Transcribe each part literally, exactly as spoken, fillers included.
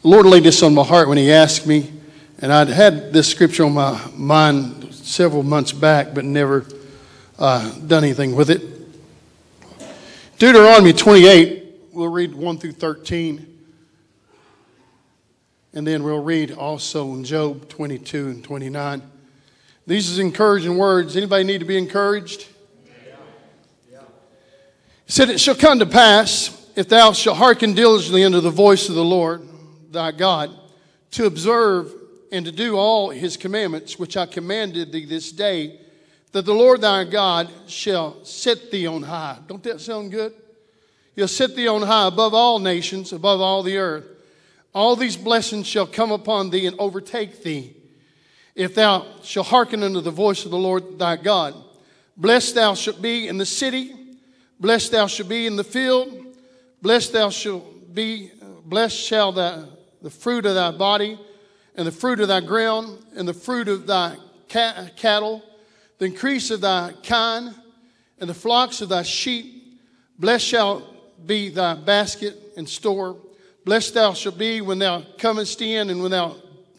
The Lord laid this on my heart when he asked me, and I'd had this scripture on my mind several months back, but never uh, done anything with it. Deuteronomy twenty-eight, we'll read one through thirteen. And then we'll read also in Job twenty-two and twenty-nine. These are encouraging words. Anybody need to be encouraged? Yeah. Yeah. He said, "It shall come to pass, if thou shalt hearken diligently unto the voice of the Lord thy God, to observe and to do all his commandments, which I commanded thee this day, that the Lord thy God shall set thee on high." Don't that sound good? He'll set thee on high above all nations, above all the earth. All these blessings shall come upon thee and overtake thee, if thou shalt hearken unto the voice of the Lord thy God. Blessed thou shalt be in the city, blessed thou shalt be in the field, blessed thou shalt be, blessed shall thy, the fruit of thy body, and the fruit of thy ground, and the fruit of thy ca- cattle, the increase of thy kine, and the flocks of thy sheep. Blessed shall be thy basket and store. Blessed thou shalt be when thou comest in, and when thou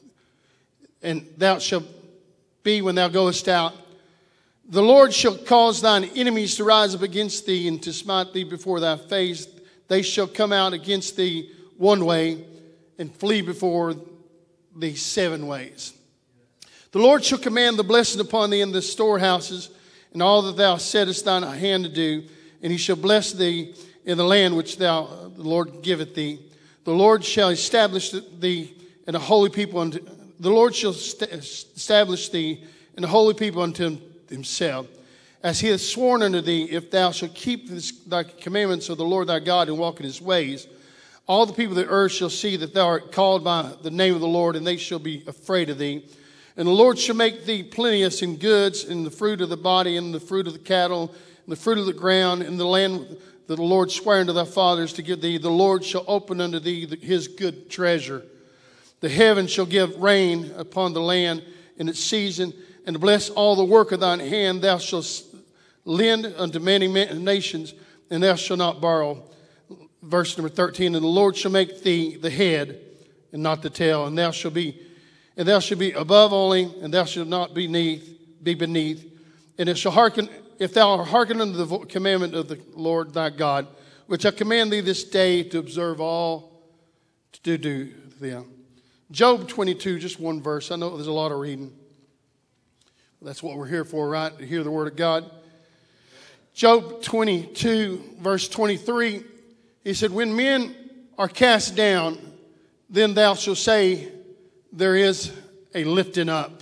and thou shalt be when thou goest out. The Lord shall cause thine enemies to rise up against thee, and to smite thee before thy face. They shall come out against thee one way, and flee before thee seven ways. The Lord shall command the blessing upon thee in the storehouses, and all that thou settest thine hand to do, and he shall bless thee in the land which thou, the Lord giveth thee. The Lord shall establish thee in a holy people unto, the Lord shall st- establish thee in a holy people unto himself, as he hath sworn unto thee, if thou shalt keep this, thy commandments of the Lord thy God, and walk in his ways. All the people of the earth shall see that thou art called by the name of the Lord, and they shall be afraid of thee. And the Lord shall make thee plenteous in goods, in the fruit of the body, and the fruit of the cattle, and the fruit of the ground, in the land that the Lord sware unto thy fathers to give thee. The Lord shall open unto thee his good treasure. The heavens shall give rain upon the land in its season, and to bless all the work of thine hand. Thou shalt lend unto many nations, and thou shalt not borrow. Verse number thirteen, and the Lord shall make thee the head and not the tail, and thou shalt be and thou shalt be above only, and thou shalt not be beneath, be beneath. And it shall hearken, if thou hearken unto the commandment of the Lord thy God, which I command thee this day to observe all to do them. Job twenty-two, just one verse. I know there's a lot of reading. That's what we're here for, right? To hear the word of God. Job twenty-two, verse twenty-three. He said, when men are cast down, then thou shalt say, there is a lifting up.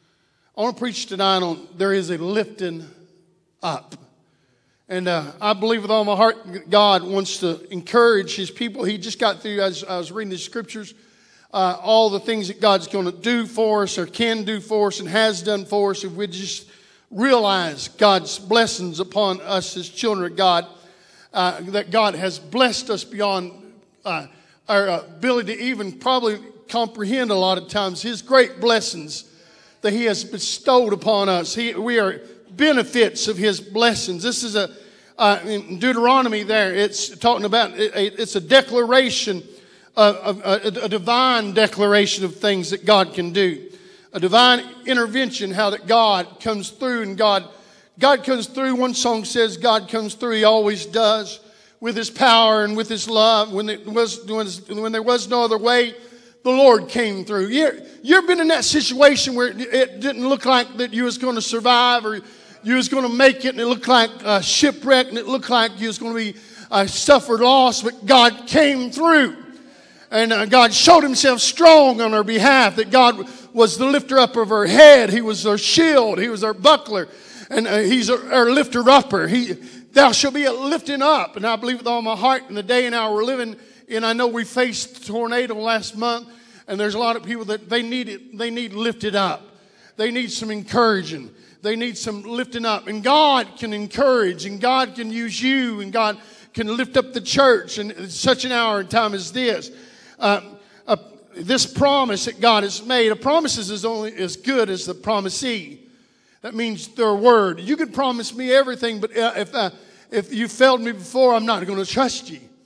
I want to preach tonight on there is a lifting up. And uh, I believe with all my heart, God wants to encourage his people. He just got through, as I was reading the scriptures, uh, all the things that God's going to do for us, or can do for us, and has done for us, if we just realize God's blessings upon us as children of God. Uh, that God has blessed us beyond uh, our ability to even probably comprehend a lot of times his great blessings that he has bestowed upon us. He, we are benefits of his blessings. This is a, uh, in Deuteronomy there, it's talking about, it, it's a declaration, of, of a, a divine declaration of things that God can do. A divine intervention, how that God comes through, and God God comes through. One song says God comes through. He always does, with his power and with his love. When it was when there was no other way, the Lord came through. You you've been in that situation where it didn't look like that you was going to survive, or you was going to make it, and it looked like a shipwreck, and it looked like you was going to be uh, suffered loss, but God came through. And uh, God showed himself strong on our behalf, that God was the lifter up of our head. He was our shield. He was our buckler. And uh, he's our, our lifter upper. He, thou shalt be a lifting up. And I believe with all my heart in the day and hour we're living in. I know we faced a tornado last month, and there's a lot of people that they need it. They need lifted up. They need some encouraging. They need some lifting up. And God can encourage, and God can use you, and God can lift up the church in such an hour and time as this. Uh, uh, this promise that God has made, a promise is only as good as the promisee. That means their word. You can promise me everything, but if uh, if you failed me before, I'm not going to trust you.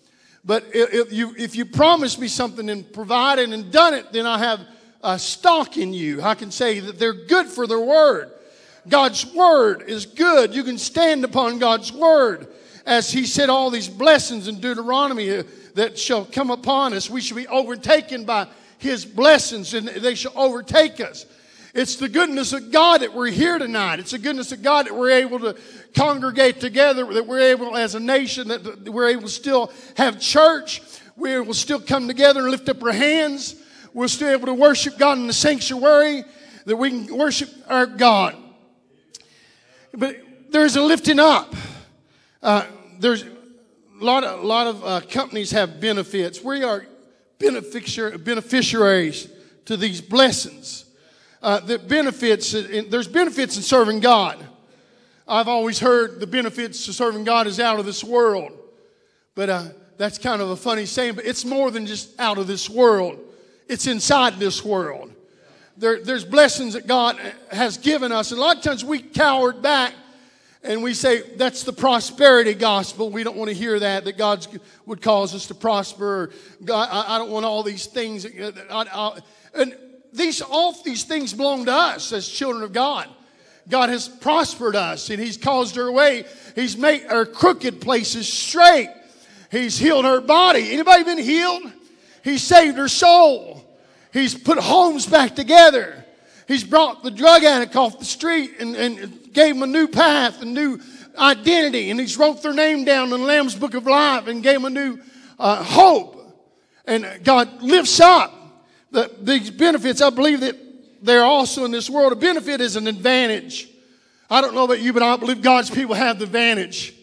But if you, if you promise me something and provided and done it, then I have a stock in you. I can say that they're good for their word. God's word is good. You can stand upon God's word. As he said, all these blessings in Deuteronomy that shall come upon us, we shall be overtaken by his blessings, and they shall overtake us. It's the goodness of God that we're here tonight. It's the goodness of God that we're able to congregate together, that we're able as a nation, that we're able to still have church. We're able to still come together and lift up our hands. We're still able to worship God in the sanctuary, that we can worship our God. But there's a lifting up. Uh, there's a lot of, a lot of uh, companies have benefits. We are beneficiar- beneficiaries to these blessings. Uh, the benefits, in, there's benefits in serving God. I've always heard the benefits to serving God is out of this world. But uh, that's kind of a funny saying, but it's more than just out of this world. It's inside this world. There, there's blessings that God has given us. And a lot of times we cowered back and we say, that's the prosperity gospel. We don't want to hear that, that God would cause us to prosper. Or God, I, I don't want all these things. I, I, and these, all these things belong to us as children of God. God has prospered us, and he's caused our way. He's made our crooked places straight. He's healed her body. Anybody been healed? He saved her soul. He's put homes back together. He's brought the drug addict off the street and, and gave them a new path, a new identity. And he's wrote their name down in the Lamb's Book of Life and gave them a new uh, hope. And God lifts up the, these benefits. I believe that they're also in this world. A benefit is an advantage. I don't know about you, but I believe God's people have the advantage.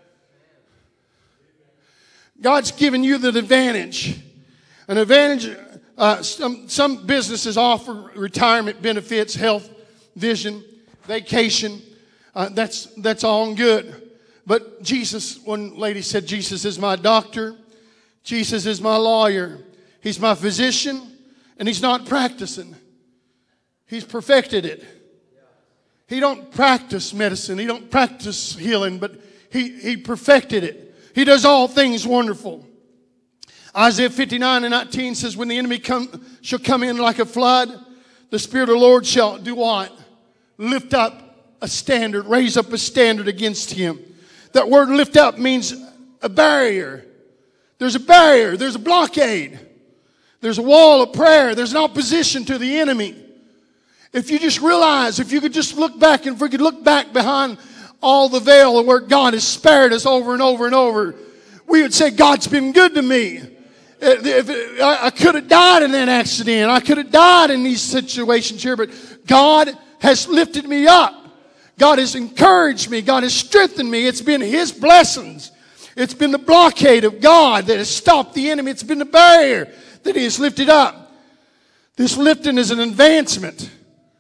God's given you the advantage. An advantage, uh, some, some businesses offer retirement benefits, health, vision, vacation. Uh, that's, that's all good. But Jesus, one lady said, Jesus is my doctor. Jesus is my lawyer. He's my physician, and he's not practicing. He's perfected it. He don't practice medicine. He don't practice healing, but he, he perfected it. He does all things wonderful. Isaiah fifty-nine and nineteen says, when the enemy come, shall come in like a flood, the Spirit of the Lord shall do what? Lift up a standard, raise up a standard against him. That word lift up means a barrier. There's a barrier. There's a blockade. There's a wall of prayer. There's an opposition to the enemy. If you just realize, if you could just look back, and if we could look back behind all the veil of where God has spared us over and over and over, we would say, God's been good to me. If it, I could have died in that accident. I could have died in these situations here, but God has lifted me up. God has encouraged me. God has strengthened me. It's been his blessings. It's been the blockade of God that has stopped the enemy. It's been the barrier that he has lifted up. This lifting is an advancement.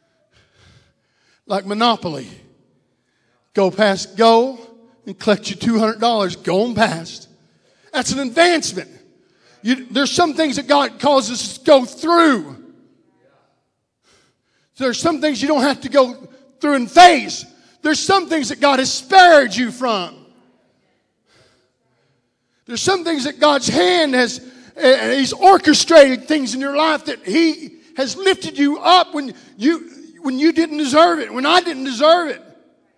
Like Monopoly. Go past, go and collect your two hundred dollars. Go on past. That's an advancement. You, there's some things that God causes us to go through. There's some things you don't have to go through and face. There's some things that God has spared you from. There's some things that God's hand has, uh, he's orchestrated things in your life that he has lifted you up when you, when you didn't deserve it, when I didn't deserve it.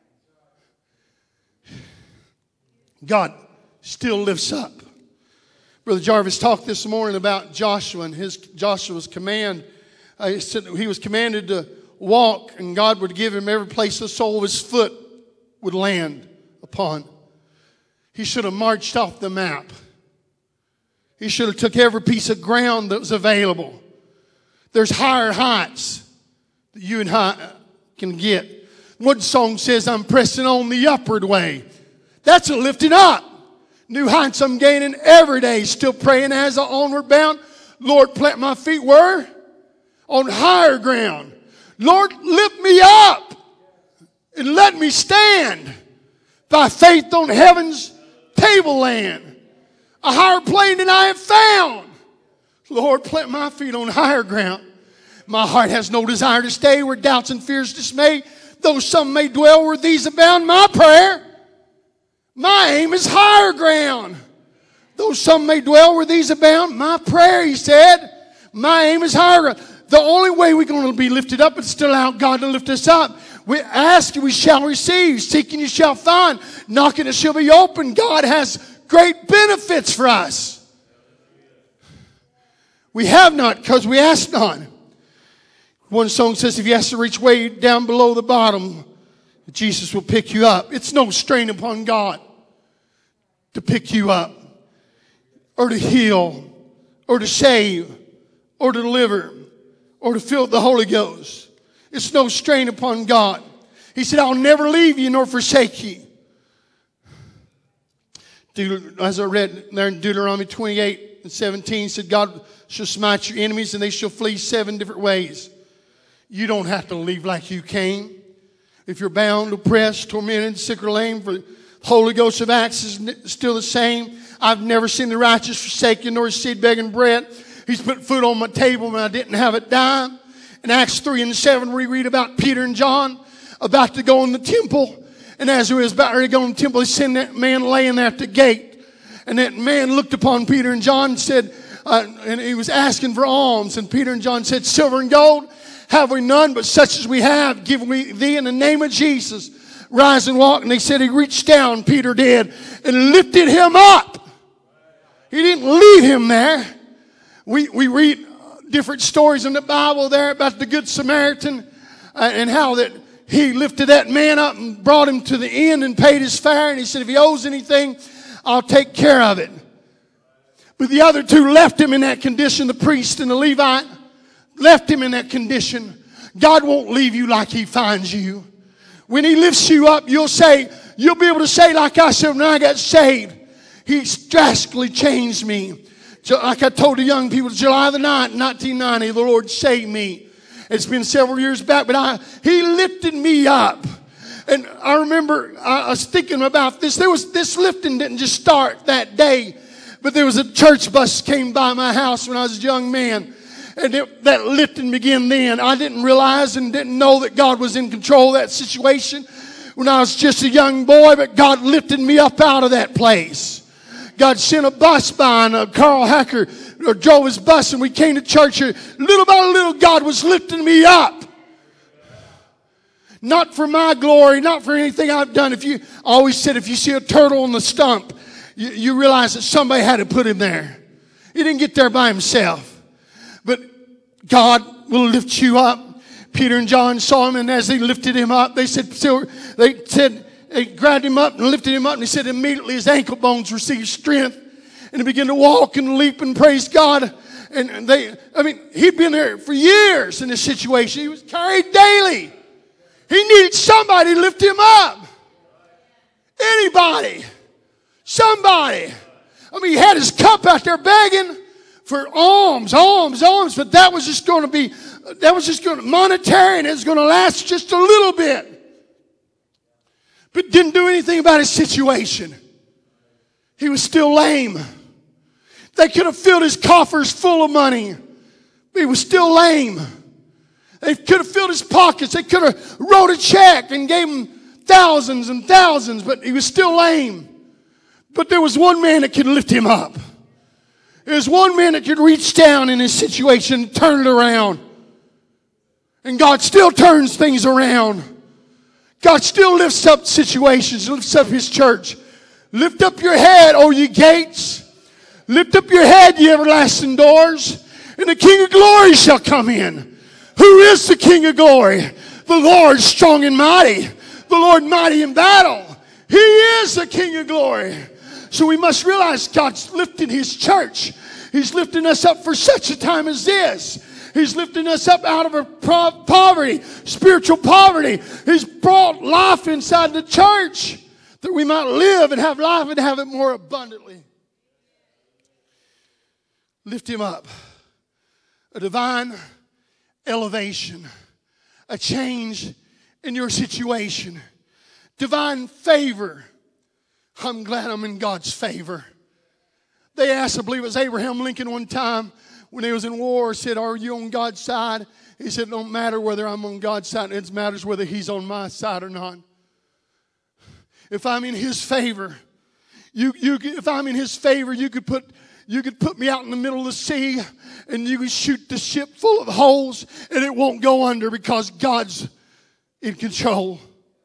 God still lifts up. Brother Jarvis talked this morning about Joshua and his Joshua's command. Uh, he said he was commanded to walk, and God would give him every place the sole of his foot would land upon. He should have marched off the map. He should have took every piece of ground that was available. There's higher heights that you and I can get. One song says, I'm pressing on the upward way. That's a lifting up. New heights I'm gaining every day. Still praying as I onward bound. Lord, plant my feet where? On higher ground. Lord, lift me up and let me stand by faith on heaven's tableland. A higher plane than I have found. Lord, plant my feet on higher ground. My heart has no desire to stay where doubts and fears dismay. Though some may dwell where these abound, my prayer, my aim is higher ground. Though some may dwell where these abound, my prayer, he said, my aim is higher. The only way we're going to be lifted up is to allow God to lift us up. We ask, we shall receive. Seeking, you shall find. Knocking, it shall be open. God has great benefits for us. We have not because we ask not. One song says, if you ask to reach way down below the bottom, Jesus will pick you up. It's no strain upon God to pick you up, or to heal, or to save, or to deliver, or to fill the Holy Ghost. It's no strain upon God. He said, I'll never leave you nor forsake you. As I read there in Deuteronomy twenty-eight and seventeen, said, God shall smite your enemies and they shall flee seven different ways. You don't have to leave like you came. If you're bound, oppressed, tormented, sick or lame, for the Holy Ghost of Acts is still the same. I've never seen the righteous forsaken nor his seed begging bread. He's put food on my table when I didn't have it dime. In Acts three and seven, we read about Peter and John about to go in the temple. And as he was about to go in the temple, he sent that man laying there at the gate. And that man looked upon Peter and John and said, uh, and he was asking for alms. And Peter and John said, silver and gold have we none, but such as we have give we thee in the name of Jesus. Rise and walk. And they said he reached down, Peter did, and lifted him up. He didn't leave him there. We, we read different stories in the Bible there about the Good Samaritan uh, and how that he lifted that man up and brought him to the inn and paid his fare. And he said, if he owes anything, I'll take care of it. But the other two left him in that condition, the priest and the Levite. Left him in that condition. God won't leave you like he finds you. When he lifts you up, you'll say, you'll be able to say like I said when I got saved, he drastically changed me. Like I told the young people, July the ninth, nineteen ninety, the Lord saved me. It's been several years back, but I, he lifted me up. And I remember I was thinking about this. There was, this lifting didn't just start that day, but there was a church bus came by my house when I was a young man. And it, that lifting began then. I didn't realize and didn't know that God was in control of that situation when I was just a young boy, but God lifted me up out of that place. God sent a bus by, and uh, Carl Hacker or drove his bus, and we came to church here. Little by little, God was lifting me up. Not for my glory, not for anything I've done. If you I always said, if you see a turtle on the stump, you, you realize that somebody had to put him there. He didn't get there by himself. But God will lift you up. Peter and John saw him, and as they lifted him up, they said, they said, they grabbed him up and lifted him up, and he said immediately his ankle bones received strength, and he began to walk and leap and praise God. And they, I mean, he'd been there for years in this situation. He was carried daily. He needed somebody to lift him up. Anybody. Somebody. I mean, he had his cup out there begging for alms, alms, alms, but that was just going to be, that was just going to, monetary, and it was going to last just a little bit. But didn't do anything about his situation. He was still lame. They could have filled his coffers full of money, but he was still lame. They could have filled his pockets. They could have wrote a check and gave him thousands and thousands, but he was still lame. But there was one man that could lift him up. There was one man that could reach down in his situation and turn it around. And God still turns things around. God still lifts up situations, lifts up his church. Lift up your head, O ye gates. Lift up your head, ye everlasting doors. And the King of glory shall come in. Who is the King of glory? The Lord strong and mighty. The Lord mighty in battle. He is the King of glory. So we must realize God's lifting his church. He's lifting us up for such a time as this. He's lifting us up out of our poverty, spiritual poverty. He's brought life inside the church that we might live and have life and have it more abundantly. Lift him up. A divine elevation. A change in your situation. Divine favor. I'm glad I'm in God's favor. They asked, I believe it was Abraham Lincoln one time when he was in war, said, are you on God's side? He said, it don't matter whether I'm on God's side. It matters whether he's on my side or not. If I'm in his favor, You, you, if I'm in his favor, you could put, you could put me out in the middle of the sea and you could shoot the ship full of holes and it won't go under because God's in control.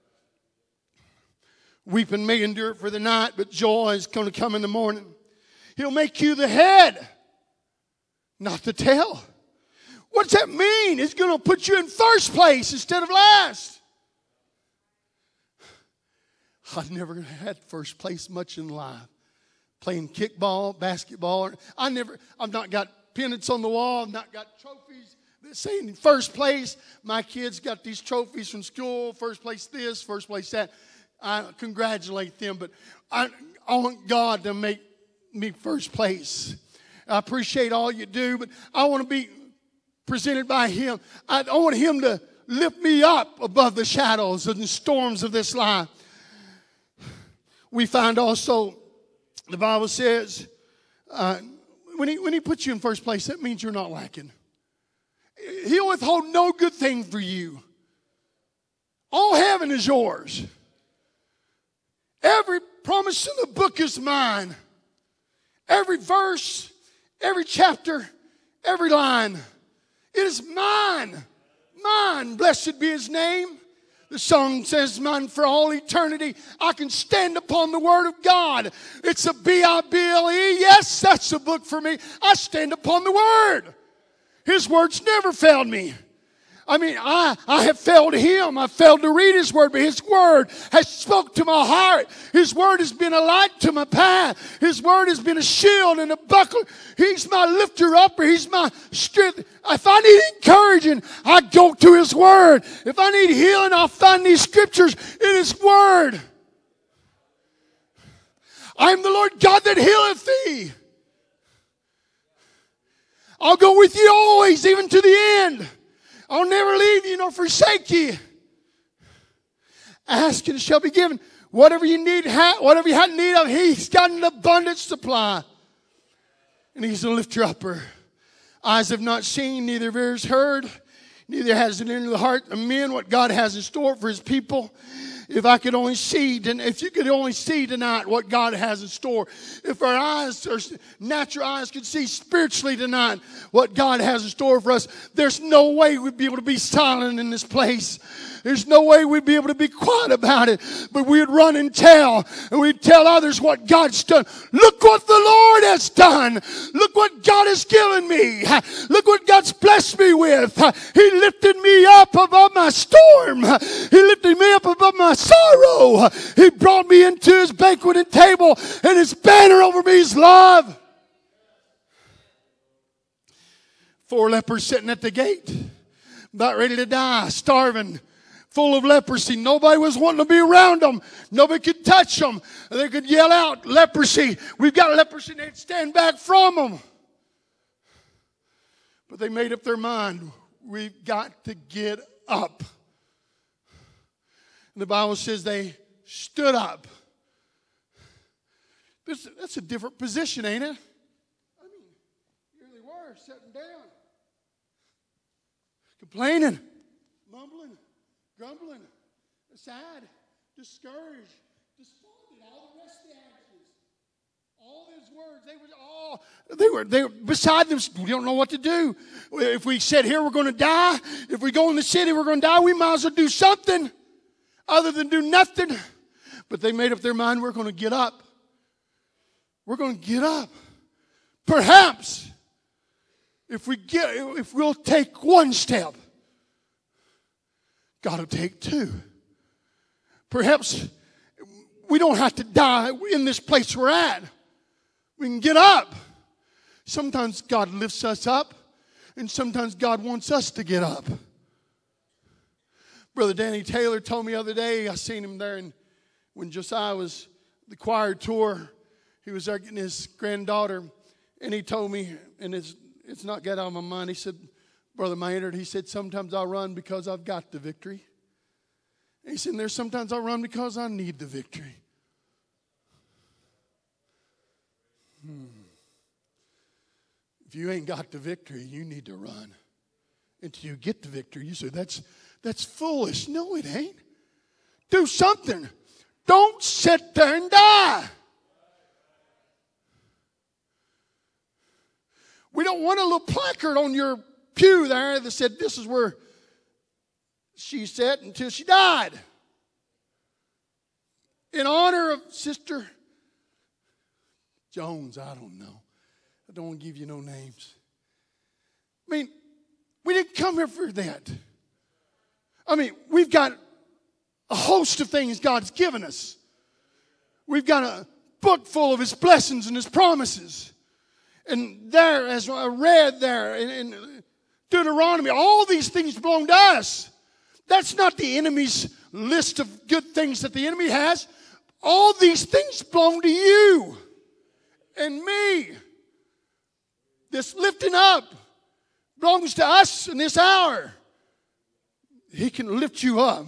Weeping may endure for the night, but joy is going to come in the morning. He'll make you the head, not the tail. What's that mean? It's going to put you in first place instead of last. I've never had first place much in life. Playing kickball, basketball. I never, I've not got pennants on the wall. I've not got trophies that say in first place. My kids got these trophies from school. First place this, first place that. I congratulate them. But I, I want God to make me first place. I appreciate all you do, but I want to be presented by Him. I, I want Him to lift me up above the shadows and the storms of this life. We find also, the Bible says, uh, when, he, when He puts you in first place, that means you're not lacking. He'll withhold no good thing for you. All heaven is yours. Every promise in the book is mine. Every verse, every chapter, every line. It is mine. Mine. Blessed be His name. The song says, mine for all eternity. I can stand upon the Word of God. It's a B I B L E. Yes, that's a book for me. I stand upon the Word. His words never failed me. I mean, I, I have failed Him. I failed to read His Word, but His Word has spoke to my heart. His Word has been a light to my path. His Word has been a shield and a buckler. He's my lifter upper. He's my strength. If I need encouraging, I go to His Word. If I need healing, I'll find these scriptures in His Word. I am the Lord God that healeth thee. I'll go with you always, even to the end. I'll never leave you nor forsake you. Ask and it shall be given. Whatever you need, whatever you have need of, He's got an abundant supply. And He's a lifter upper. Eyes have not seen, neither have ears heard, neither has it entered the heart of men what God has in store for His people. If I could only see, if you could only see tonight what God has in store. If our eyes, our natural eyes could see spiritually tonight what God has in store for us, there's no way we'd be able to be silent in this place. There's no way we'd be able to be quiet about it. But we'd run and tell. And we'd tell others what God's done. Look what the Lord has done. Look what God has given me. Look what God's blessed me with. He lifted me up above my storm. He lifted me up above my sorrow. He brought me into His banqueting table. And His banner over me is love. Four lepers sitting at the gate. About ready to die. Starving. Full of leprosy. Nobody was wanting to be around them. Nobody could touch them. They could yell out, leprosy. We've got leprosy. And they'd stand back from them. But they made up their mind. We've got to get up. And the Bible says they stood up. That's a different position, ain't it? I mean, here they were, sitting down. Complaining. Mumbling. Grumbling, sad, discouraged, despondent, all the rest of the actions. All those words, they were all, they were, they were beside them. We don't know what to do. If we said here we're going to die, if we go in the city we're going to die, we might as well do something other than do nothing. But they made up their mind, we're going to get up. We're going to get up. Perhaps, if we get, if we'll take one step, God will take two. Perhaps we don't have to die in this place we're at. We can get up. Sometimes God lifts us up, and sometimes God wants us to get up. Brother Danny Taylor told me the other day, I seen him there, and when Josiah was the choir tour, he was there getting his granddaughter, and he told me, and it's, it's not get out of my mind, he said, Brother Maynard, he said, sometimes I run because I've got the victory. And he said, there's sometimes I run because I need the victory. Hmm. If you ain't got the victory, you need to run until you get the victory. You say, that's, that's foolish. No, it ain't. Do something. Don't sit there and die. We don't want a little placard on your pew there that said, this is where she sat until she died. In honor of Sister Jones, I don't know. I don't want to give you no names. I mean, we didn't come here for that. I mean, we've got a host of things God's given us. We've got a book full of His blessings and His promises. And there, as I read there in, in Deuteronomy, all these things belong to us. That's not the enemy's list of good things that the enemy has. All these things belong to you and me. This lifting up belongs to us in this hour. He can lift you up.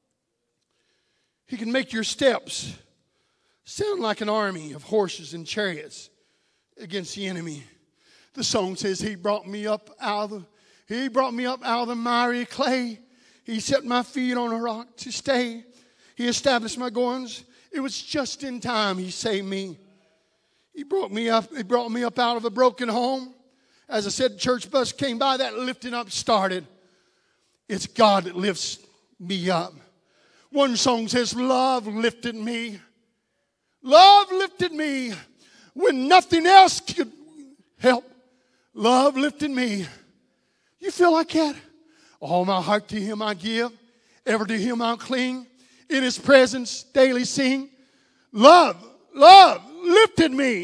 He can make your steps sound like an army of horses and chariots against the enemy. The song says, He brought me up out of the, He brought me up out of the miry clay. He set my feet on a rock to stay. He established my goings. It was just in time He saved me. He brought me up, He brought me up out of a broken home. As I said, the church bus came by, that lifting up started. It's God that lifts me up. One song says, love lifted me. Love lifted me when nothing else could help. Love lifted me. You feel like that? All my heart to Him I give. Ever to Him I'll cling. In His presence daily sing. Love, love lifted me.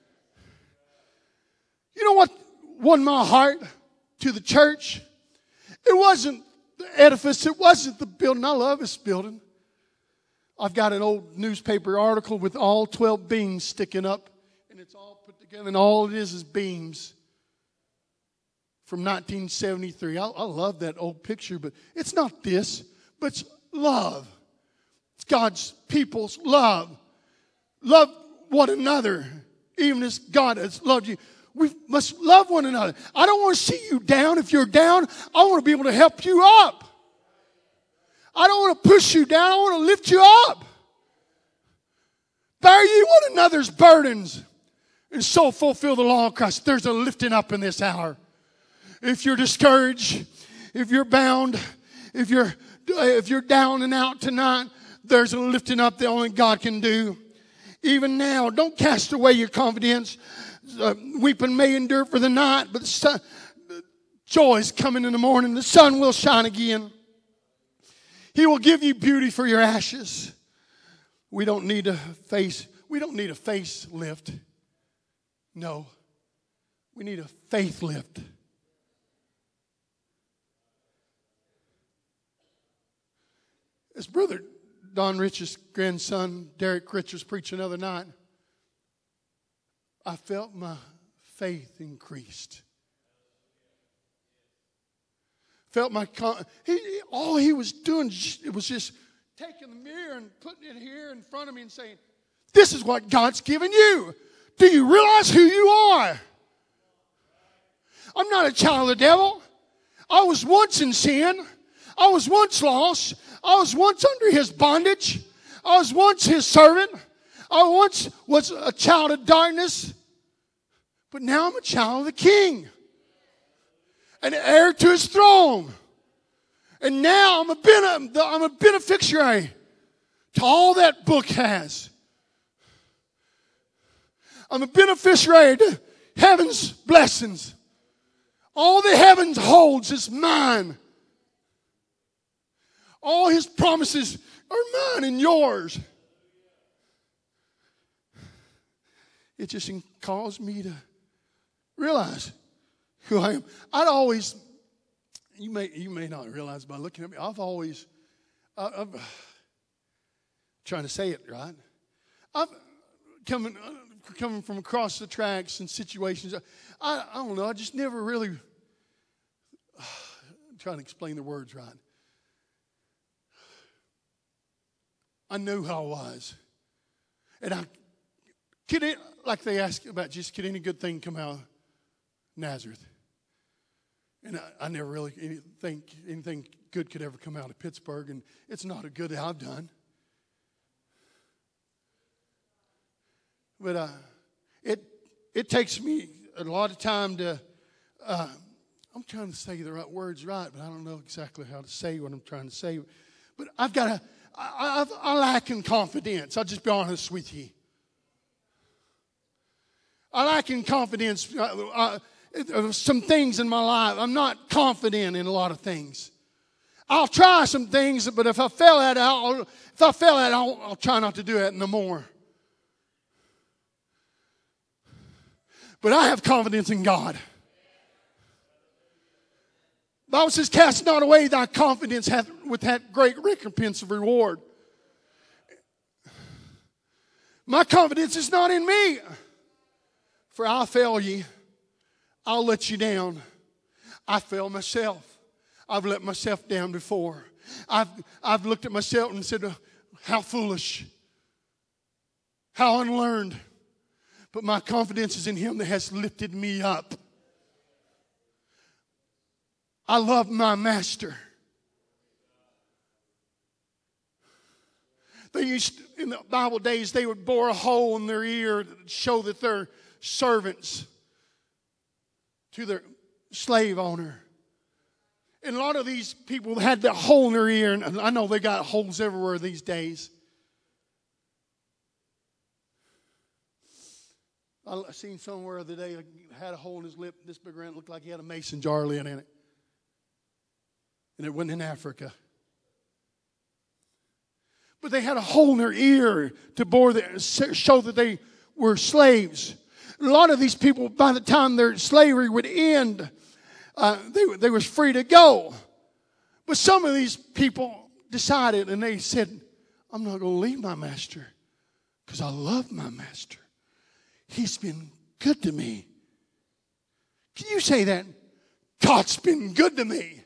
You know what won my heart to the church? It wasn't the edifice. It wasn't the building. I love this building. I've got an old newspaper article with all twelve beams sticking up. And it's all put together. And all it is is beams. From nineteen seventy-three. I, I love that old picture. But it's not this. But it's love. It's God's people's love. Love one another. Even as God has loved you. We must love one another. I don't want to see you down. If you're down, I want to be able to help you up. I don't want to push you down. I want to lift you up. Bear ye one another's burdens and so fulfill the law of Christ. There's a lifting up in this hour. If you're discouraged, if you're bound, if you're, if you're down and out tonight, there's a lifting up that only God can do. Even now, don't cast away your confidence. Uh, weeping may endure for the night, but the sun, joy is coming in the morning. The sun will shine again. He will give you beauty for your ashes. We don't need a face. We don't need a facelift. No, we need a faith lift. As Brother Don Rich's grandson, Derek Rich, was preaching the other night, I felt my faith increased. Felt my, he, all he was doing, it was just taking the mirror and putting it here in front of me and saying, this is what God's given you. Do you realize who you are? I'm not a child of the devil. I was once in sin. I was once lost. I was once under his bondage. I was once his servant. I once was a child of darkness. But now I'm a child of the King. An heir to his throne. And now I'm a, bene- I'm a beneficiary to all that book has. I'm a beneficiary to heaven's blessings. All the heavens holds is mine. All his promises are mine and yours. It just caused me to realize who I am. I'd always, you may you may not realize by looking at me, I've always, I, I'm trying to say it right. I've coming coming from across the tracks and situations. I I don't know. I just never really. I'm trying to explain the words right. I knew how I was, and I could it like they ask about Jesus. Could any good thing come out of Nazareth? And I, I never really any, think anything good could ever come out of Pittsburgh, and it's not a good that I've done. But uh, it it takes me a lot of time to, uh, I'm trying to say the right words right, but I don't know exactly how to say what I'm trying to say. But I've got a, I, I, I lack in confidence. I'll just be honest with you. I lack in confidence. Uh, uh, some things in my life, I'm not confident in a lot of things. I'll try some things, but if I fail at it, I'll, if I fail at it, I'll, I'll try not to do it no more. But I have confidence in God. The Bible says, cast not away thy confidence hath, with that great recompense of reward. My confidence is not in me. For I'll fail ye. I'll let you down. I fail myself. I've let myself down before. I've, I've looked at myself and said, how foolish. How unlearned. But my confidence is in Him that has lifted me up. I love my Master. They used, in the Bible days, they would bore a hole in their ear to show that they're servants to their slave owner. And a lot of these people had that hole in their ear, and I know they got holes everywhere these days. I seen somewhere the other day had a hole in his lip this big around. It looked like he had a mason jar lid in it. And it wasn't in Africa. But they had a hole in their ear to bore the, show that they were slaves. A lot of these people, by the time their slavery would end, uh, they, they was free to go. But some of these people decided, and they said, I'm not going to leave my master because I love my master. He's been good to me. Can you say that? God's been good to me.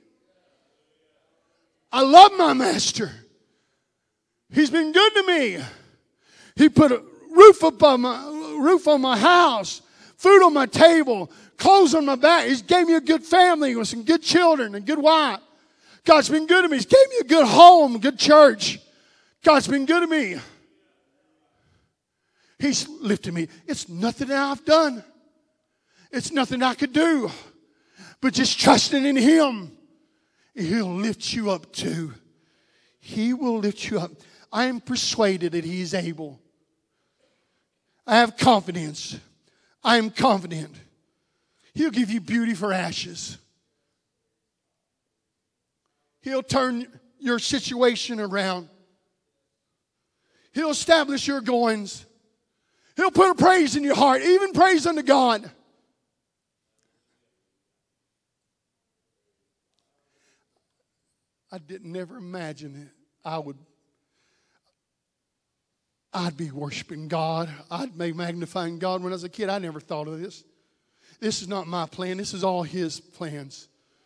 I love my master. He's been good to me. He put a roof above my roof on my house, food on my table, clothes on my back. He's gave me a good family with some good children, a good wife. God's been good to me. He's gave me a good home, a good church. God's been good to me. He's lifted me. It's nothing that I've done. It's nothing I could do. But just trusting in Him, He'll lift you up too. He will lift you up. I am persuaded that He is able. I have confidence. I am confident. He'll give you beauty for ashes. He'll turn your situation around. He'll establish your goings. He'll put a praise in your heart, even praise unto God. I didn't never imagine it. I would, I'd be worshiping God. I'd be magnifying God. When I was a kid, I never thought of this. This is not my plan. This is all His plans.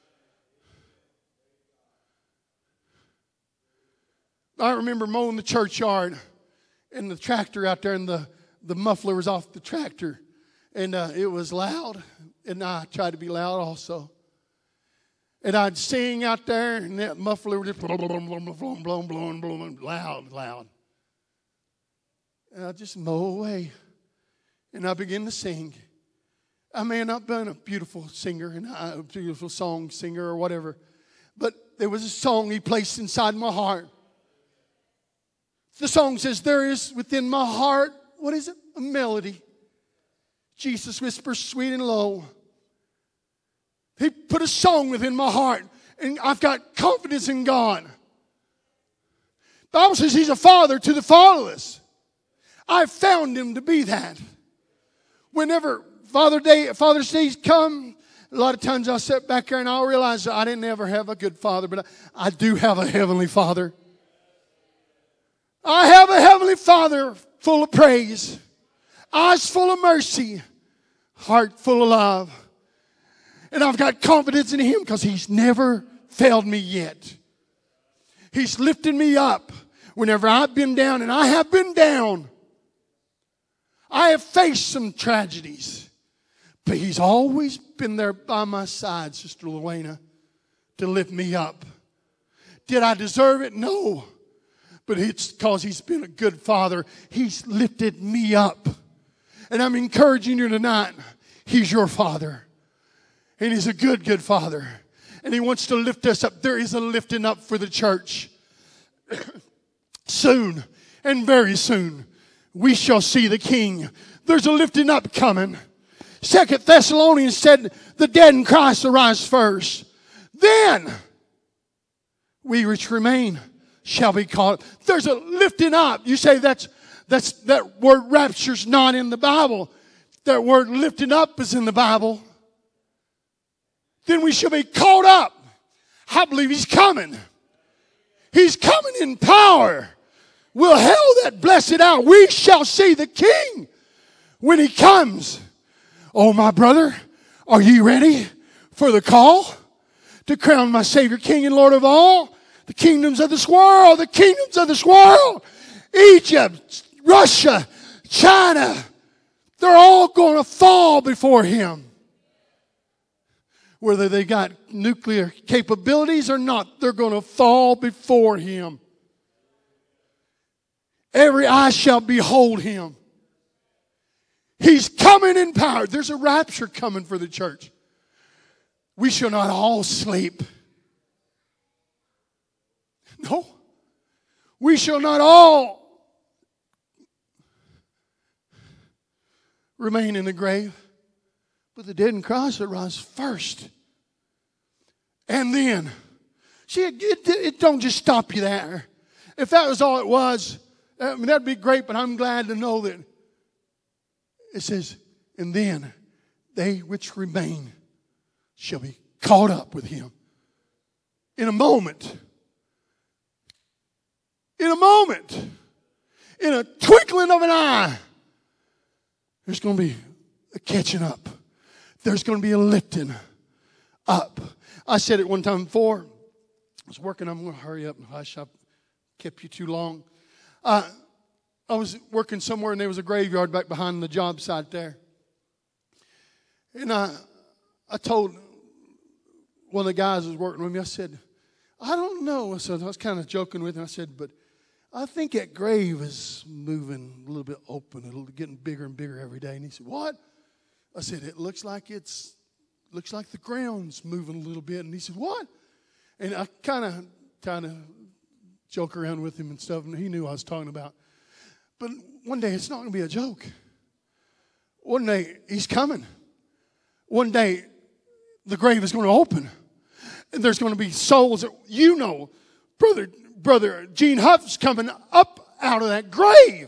I remember mowing the churchyard and the tractor out there, and the, the muffler was off the tractor. And uh, it was loud, and I tried to be loud also. And I'd sing out there, and that muffler would just blowing, blowing, blowing, blowing, blowing, blowing, loud, loud. And I'd just mow away. And I began to sing. I may have not been a beautiful singer, and a beautiful song singer or whatever, but there was a song He placed inside my heart. The song says, there is within my heart, what is it? A melody. Jesus whispers sweet and low. He put a song within my heart, and I've got confidence in God. The Bible says He's a father to the fatherless. I've found Him to be that. Whenever Father Day, Father's Day's come, a lot of times I'll sit back there and I'll realize that I didn't ever have a good father, but I, I do have a heavenly Father. I have a heavenly Father full of praise, eyes full of mercy, heart full of love. And I've got confidence in Him because He's never failed me yet. He's lifted me up whenever I've been down, and I have been down. I have faced some tragedies, but He's always been there by my side, Sister Luana, to lift me up. Did I deserve it? No. But it's because He's been a good Father. He's lifted me up. And I'm encouraging you tonight. He's your Father. And He's a good, good Father. And He wants to lift us up. There is a lifting up for the church. Soon, and very soon, we shall see the King. There's a lifting up coming. Second Thessalonians said, the dead in Christ arise first. Then, we which remain shall be caught. There's a lifting up. You say that's, that's, that word rapture's not in the Bible. That word lifting up is in the Bible. Then we shall be caught up. I believe He's coming. He's coming in power. We'll hail that blessed hour. We shall see the King when He comes. Oh, my brother, are you ready for the call to crown my Savior, King and Lord of all? The kingdoms of this world, the kingdoms of this world, Egypt, Russia, China, they're all going to fall before Him. Whether they got nuclear capabilities or not, they're going to fall before Him. Every eye shall behold Him. He's coming in power. There's a rapture coming for the church. We shall not all sleep. No. We shall not all remain in the grave. But the dead in Christ will rise first. And then. See, it, it, it don't just stop you there. If that was all it was, I mean, that'd be great, but I'm glad to know that it says, and then they which remain shall be caught up with Him. In a moment. In a moment. In a twinkling of an eye. There's going to be a catching up. There's going to be a lifting up. I said it one time before. I was working. I'm going to hurry up and hush. I kept you too long. Uh, I was working somewhere and there was a graveyard back behind the job site there. And I, I told one of the guys who was working with me, I said, I don't know. So I was kind of joking with him. I said, but I think that grave is moving a little bit open, a little, getting bigger and bigger every day. And he said, what? I said, it looks like it's, looks like the ground's moving a little bit. And he said, what? And I kind of, kind of joke around with him and stuff, and he knew what I was talking about. But one day it's not going to be a joke. One day He's coming. One day the grave is going to open. And there's going to be souls that, you know, brother, brother Gene Huff's coming up out of that grave.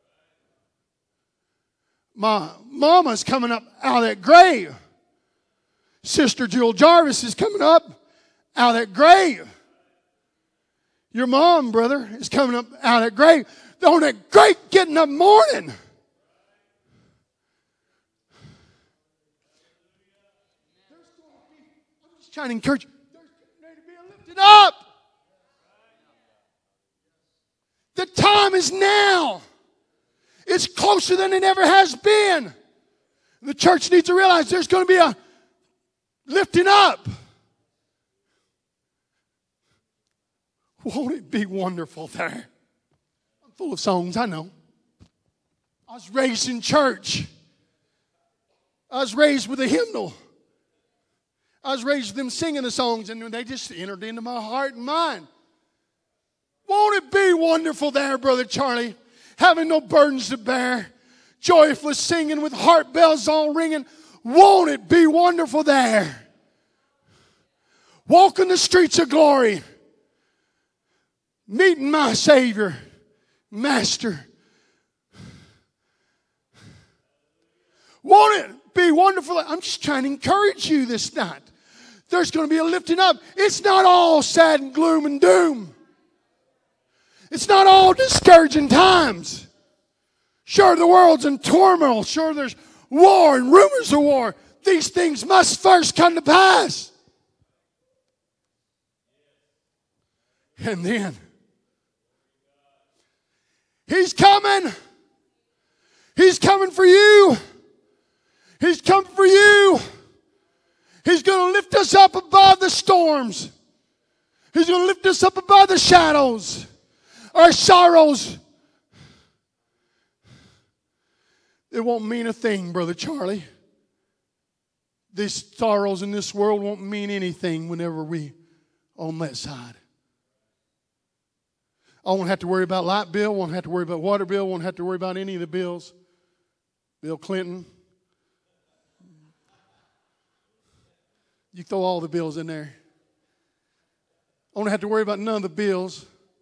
My mama's coming up out of that grave. Sister Jewel Jarvis is coming up out of that grave. Your mom, brother, is coming up out of that grave. On that great getting up morning. I'm just trying to encourage you. There's going to be a lifting up. The time is now. It's closer than it ever has been. The church needs to realize there's going to be a lifting up. Won't it be wonderful there? I'm full of songs, I know. I was raised in church. I was raised with a hymnal. I was raised with them singing the songs, and they just entered into my heart and mind. Won't it be wonderful there, Brother Charlie? Having no burdens to bear, joyfully singing with heart bells all ringing. Won't it be wonderful there? Walking the streets of glory, meeting my Savior, Master. Won't it be wonderful? I'm just trying to encourage you this night. There's going to be a lifting up. It's not all sad and gloom and doom. It's not all discouraging times. Sure, the world's in turmoil. Sure, there's war and rumors of war. These things must first come to pass. And then, He's coming. He's coming for you. He's coming for you. He's going to lift us up above the storms. He's going to lift us up above the shadows, our sorrows. It won't mean a thing, Brother Charlie. This sorrows in this world won't mean anything whenever we on that side. I won't have to worry about light bill, won't have to worry about water bill, won't have to worry about any of the bills. Bill Clinton. You throw all the bills in there. I won't have to worry about none of the bills.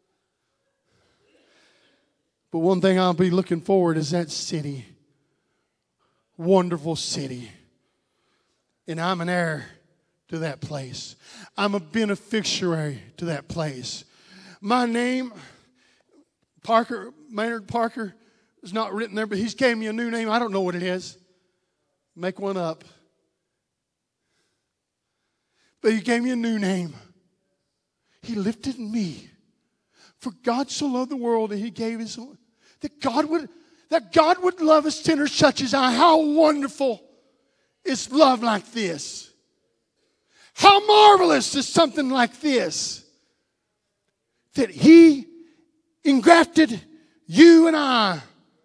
But one thing I'll be looking forward is that city. Wonderful city. And I'm an heir to that place. I'm a beneficiary to that place. My name, Parker, Maynard Parker, is not written there, but he's gave me a new name. I don't know what it is. Make one up. But he gave me a new name. He lifted me. For God so loved the world that he gave his own. That God would, that God would love a sinner such as I. How wonderful is love like this. How marvelous is something like this. That he engrafted you and I.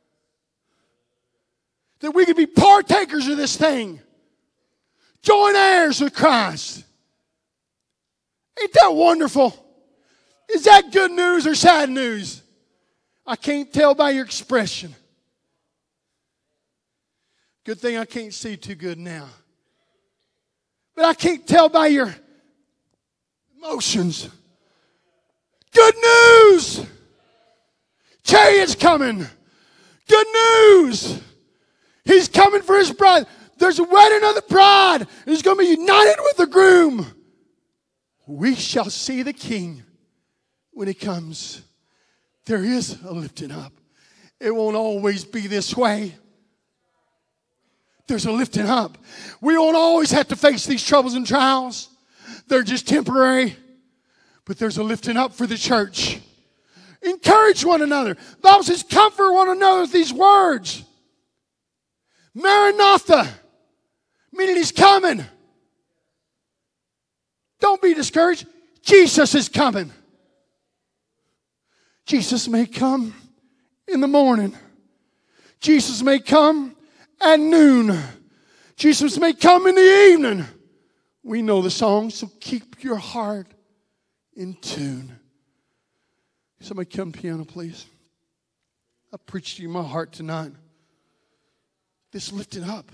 That we could be partakers of this thing. Joint heirs with Christ. Ain't that wonderful? Is that good news or sad news? I can't tell by your expression. Good thing I can't see too good now. But I can't tell by your emotions. Good news! Chariot's coming. Good news! He's coming for his bride. There's a wedding of the bride. And he's going to be united with the groom. We shall see the King when he comes. There is a lifting up. It won't always be this way. There's a lifting up. We won't always have to face these troubles and trials. They're just temporary. But there's a lifting up for the church. Encourage one another. The Bible says, comfort one another with these words. Maranatha, meaning he's coming. Don't be discouraged. Jesus is coming. Jesus may come in the morning. Jesus may come at noon. Jesus may come in the evening. We know the song, so keep your heart in tune. Somebody come piano, please. I preached to you my heart tonight. This lifted up.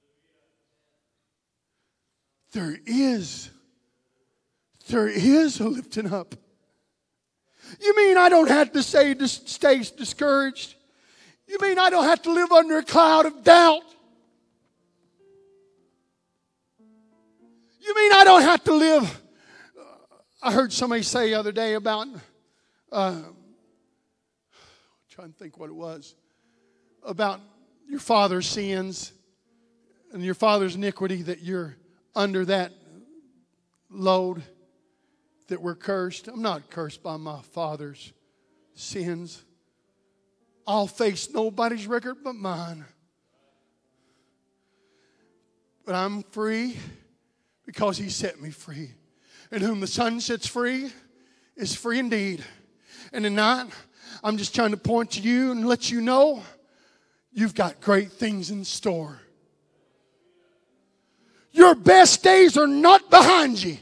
There is. There is a lifting up. You mean I don't have to say, stay discouraged? You mean I don't have to live under a cloud of doubt? You mean I don't have to live? I heard somebody say the other day about, uh, I'm trying to think what it was, about your father's sins and your father's iniquity, that you're under that load, that we're cursed. I'm not cursed by my father's sins. I'll face nobody's record but mine. But I'm free because he set me free. And whom the Son sets free is free indeed. And tonight, I'm just trying to point to you and let you know you've got great things in store. Your best days are not behind you.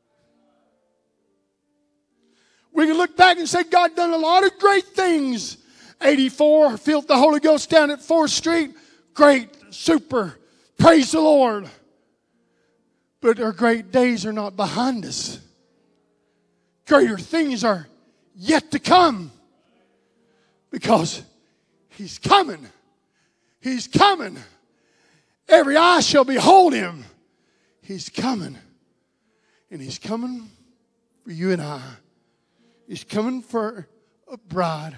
We can look back and say God done a lot of great things. eighty-four, filled the Holy Ghost down at fourth Street. Great, super. Praise the Lord. But our great days are not behind us. Greater things are yet to come. Because he's coming. He's coming. Every eye shall behold him. He's coming. And he's coming for you and I. He's coming for a bride.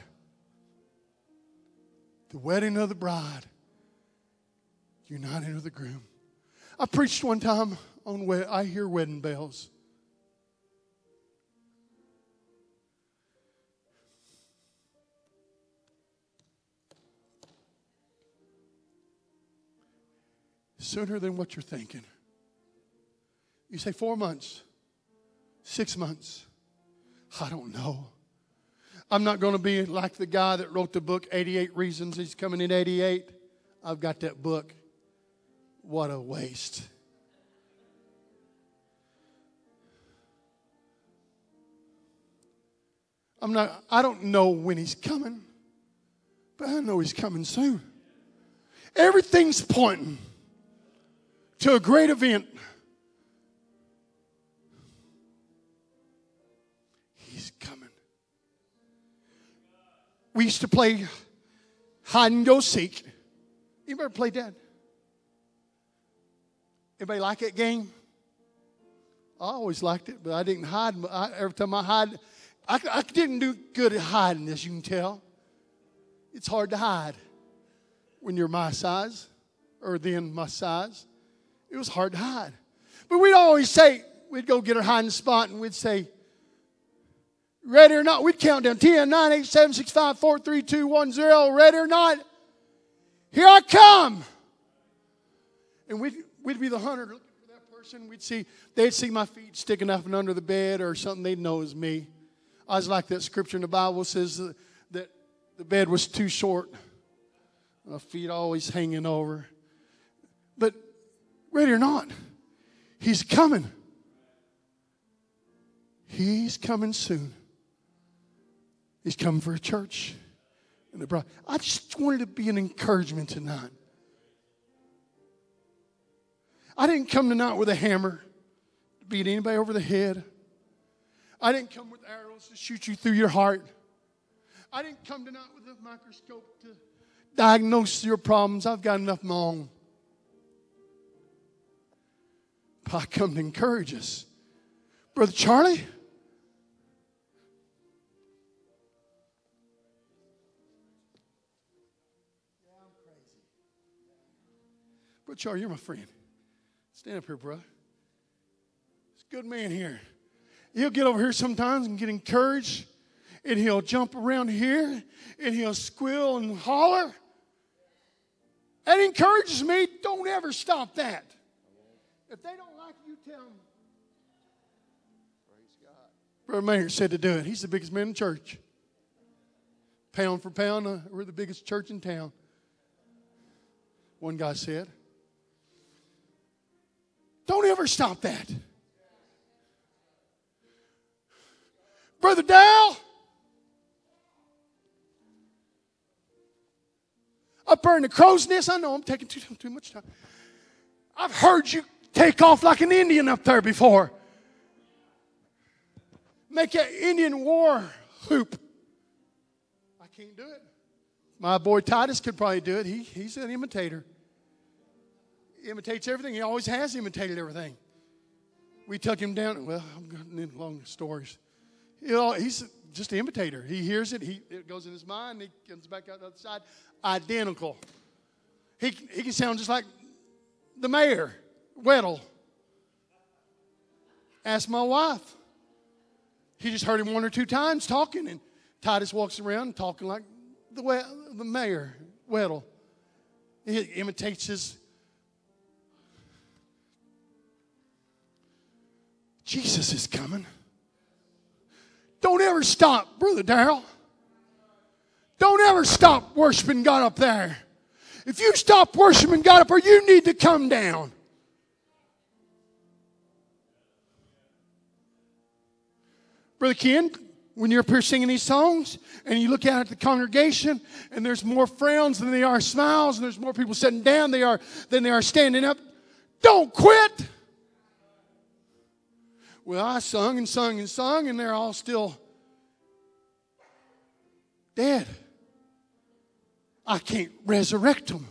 The wedding of the bride. United with the groom. I preached one time on wed- I hear wedding bells. Sooner than what you're thinking. You say four months, six months. I don't know. I'm not going to be like the guy that wrote the book, eighty-eight Reasons He's Coming in eighty-eight. I've got that book. What a waste. I'm not, I don't know when He's coming, but I know He's coming soon. Everything's pointing to a great event. He's coming. We used to play hide and go seek. You ever played that? Anybody like that game? I always liked it, but I didn't hide. I, every time I hide, I, I didn't do good at hiding, as you can tell. It's hard to hide when you're my size, or then my size. It was hard to hide. But we'd always say, we'd go get our hiding spot, and we'd say, ready or not? We'd count down ten, nine, eight, seven, six, five, four, three, two, one, zero. Ready or not? Here I come. And we'd, we'd be the hunter looking for that person. We'd see, they'd see my feet sticking up and under the bed or something. They'd know it was me. I was like that scripture in the Bible says that the bed was too short. My feet always hanging over. But ready or not, He's coming. He's coming soon. He's coming for a church and a bride. I just wanted to be an encouragement tonight. I didn't come tonight with a hammer to beat anybody over the head. I didn't come with arrows to shoot you through your heart. I didn't come tonight with a microscope to diagnose your problems. I've got enough of my own. But I come to encourage us. Brother Charlie, Brother Charlie, you're my friend. Stand up here, brother. It's a good man here. He'll get over here sometimes and get encouraged. And he'll jump around here. And he'll squeal and holler. That encourages me. Don't ever stop that. If they don't like you, tell them. Praise God. Brother Mayer said to do it. He's the biggest man in the church. Pound for pound, uh, we're the biggest church in town. One guy said. Don't ever stop that. Brother Dow, up there in the crow's nest, I know I'm taking too, too much time. I've heard you take off like an Indian up there before. Make an Indian war hoop. I can't do it. My boy Titus could probably do it. He, he's an imitator. He imitates everything. He always has imitated everything. We took him down. Well, I'm going into long stories. You know, he's just an imitator. He hears it. He, it goes in his mind. He comes back out the other side. Identical. He, he can sound just like the mayor, Weddle. Ask my wife. He just heard him one or two times talking, and Titus walks around talking like the, the mayor, Weddle. He imitates his. Jesus is coming. Don't ever stop, Brother Darrell. Don't ever stop worshiping God up there. If you stop worshiping God up there, you need to come down. Brother Ken, when you're up here singing these songs and you look out at the congregation and there's more frowns than there are smiles and there's more people sitting down they are, than they are standing up, don't quit. Well, I sung and sung and sung, and they're all still dead. I can't resurrect them.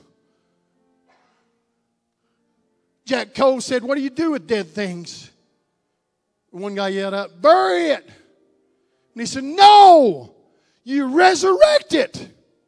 Jack Cole said, what do you do with dead things? One guy yelled out, bury it. And he said, no, you resurrect it.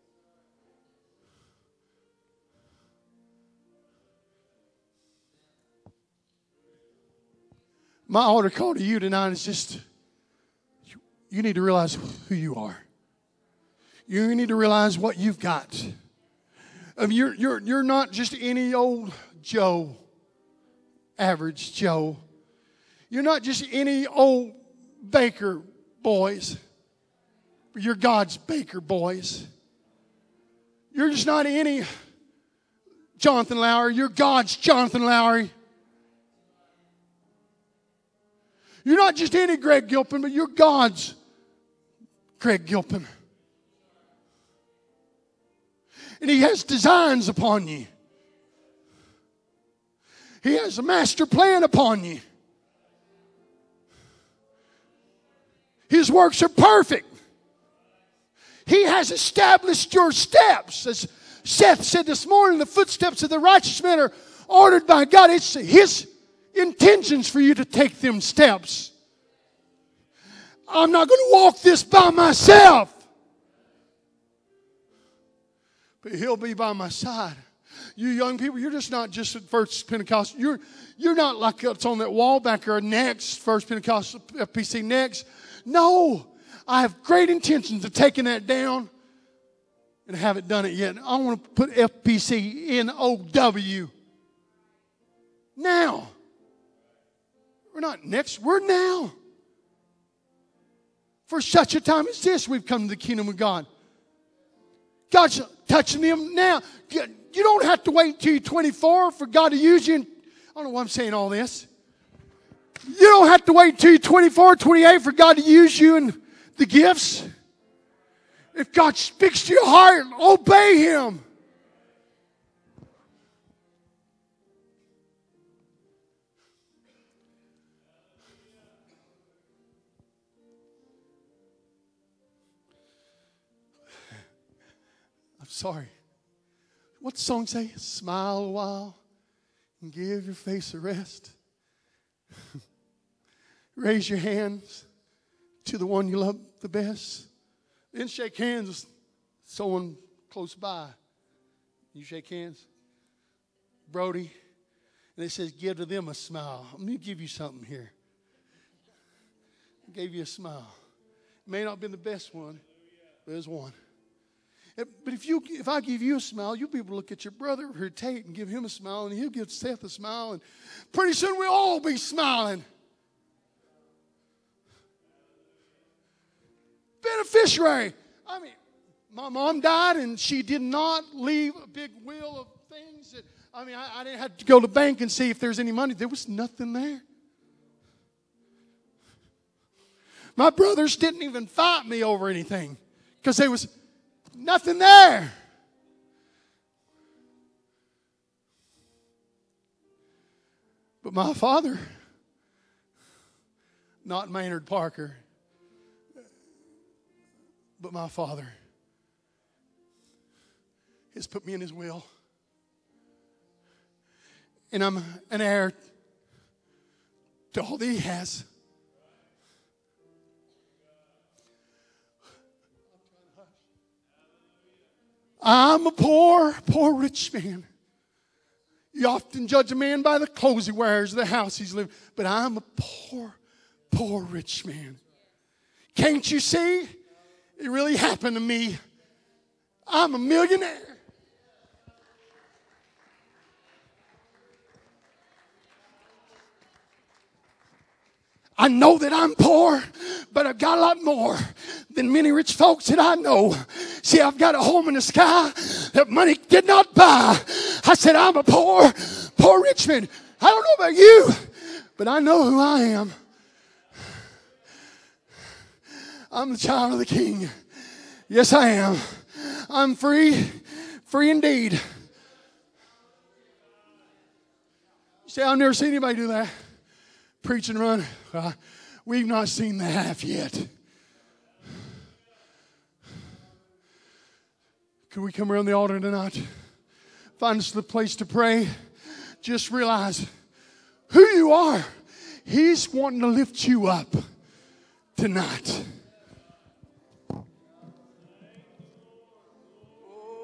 My altar call to you tonight is just, you, you need to realize who you are. You need to realize what you've got. Um, you're, you're, you're not just any old Joe, average Joe. You're not just any old baker boys. You're God's baker boys. You're just not any Jonathan Lowry. You're God's Jonathan Lowry. You're not just any Greg Gilpin, but you're God's Craig Gilpin. And He has designs upon you. He has a master plan upon you. His works are perfect. He has established your steps. As Seth said this morning, the footsteps of the righteous man are ordered by God. It's His intentions for you to take them steps. I'm not going to walk this by myself. But He'll be by my side. You young people, you're just not just at First Pentecostal. You're, you're not like it's on that wall back there, next, First Pentecostal F P C next. No, I have great intentions of taking that down and haven't done it yet. I want to put F P C N O W. Now. We're not next, we're now. For such a time as this, we've come to the kingdom of God. God's touching them now. You don't have to wait until you're twenty-four for God to use you. And I don't know why I'm saying all this. You don't have to wait until you're twenty-four, twenty-eight for God to use you in the gifts. If God speaks to your heart, obey Him. I'm sorry. What's the song say? Smile a while and give your face a rest. Raise your hands to the one you love the best. Then shake hands with someone close by. You shake hands. Brody. And it says, give to them a smile. Let me give you something here. I gave you a smile. It may not have been the best one, but there's one. But if you, if I give you a smile, you'll be able to look at your brother or Tate and give him a smile, and he'll give Seth a smile, and pretty soon we'll all be smiling. Beneficiary. I mean, my mom died, and she did not leave a big will of things. That, I mean, I, I didn't have to go to the bank and see if there's any money. There was nothing there. My brothers didn't even fight me over anything because there was nothing there. But my father, not Maynard Parker, but my father has put me in His will. And I'm an heir to all that He has. I'm a poor, poor rich man. You often judge a man by the clothes he wears, the house he's living. But I'm a poor, poor rich man. Can't you see? It really happened to me. I'm a millionaire. I know that I'm poor, but I've got a lot more than many rich folks that I know. See, I've got a home in the sky that money did not buy. I said, I'm a poor, poor rich man. I don't know about you, but I know who I am. I'm the child of the King. Yes, I am. I'm free, free indeed. You say, I've never seen anybody do that. Preach and run. Uh, we've not seen the half yet. Could we come around the altar tonight? Find us the place to pray. Just realize who you are. He's wanting to lift you up tonight.